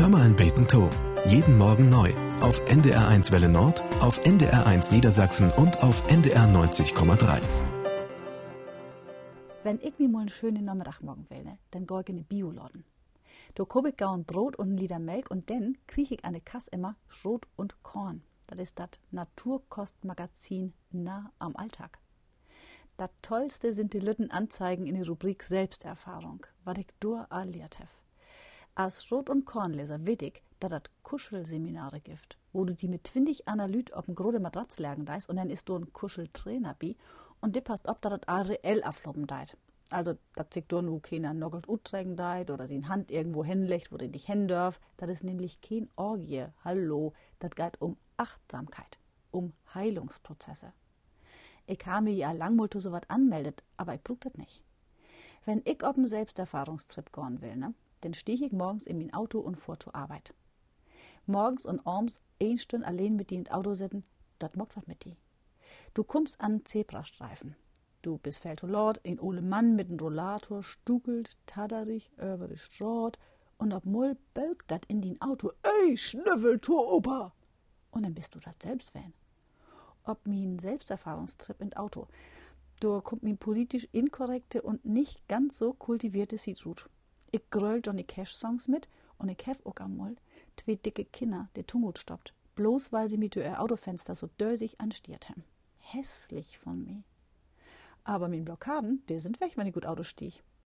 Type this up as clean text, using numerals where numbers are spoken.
Hör mal ein Beten to. Jeden Morgen neu. Auf NDR1 Welle Nord, auf NDR1 Niedersachsen und auf NDR 90,3. Wenn ich mir mal einen schönen Nachmittag morgen will, ne, dann geh ich in die Bioladen. Da komm ich ein Brot und ein Liter Milch und dann krieg ich an der Kasse immer Schrot und Korn. Das ist das Naturkostmagazin nah am Alltag. Das Tollste sind die lütten Anzeigen in der Rubrik Selbsterfahrung, was ich dort erlebt hab. Als Schrot- und Kornleser weet ich, dass das Kuschelseminare gibt, wo du die mit 20 Analyt auf dem großen Matratz legen deist und dann ist du ein Kuscheltrainer bi und die passt ob, dass das all reell afloppen deit. Also, dass sich du nur keiner noggelt uträgen deit oder sie in Hand irgendwo hinlegt, wo du nicht hin darf. Das ist nämlich kein Orgie. Hallo, das geht um Achtsamkeit, um Heilungsprozesse. Ich habe mir ja lang mal so was anmeldet, aber ich brauch das nicht. Wenn ich auf einen Selbsterfahrungstrip gehen will, ne, dann steh ich morgens in mein Auto und fuhr zur Arbeit. Morgens und abends 1 Stunde allein mit die in Auto sitzen, das macht was mit die. Du kommst an einen Zebrastreifen. Du bist Feldolord, ein ole Mann mit einem Rollator, stugelt, taderig über die Straße und ab Mull bölkt dat in din Auto. Ey, Schnüffeltour, Opa! Und dann bist du dat selbst Fan. Ob mein Selbsterfahrungstrip in Auto. Da kommt mein politisch inkorrekte und nicht ganz so kultivierte Sitrut. Ich gröll Johnny Cash-Songs mit und ich hef auch einmal 2 dicke Kinder, der Tumut stoppt, bloß weil sie mit ihr Autofenster so dösig anstiert haben. Hässlich von mir. Aber mein Blockaden, die sind weg, wenn ich gut Auto stieg.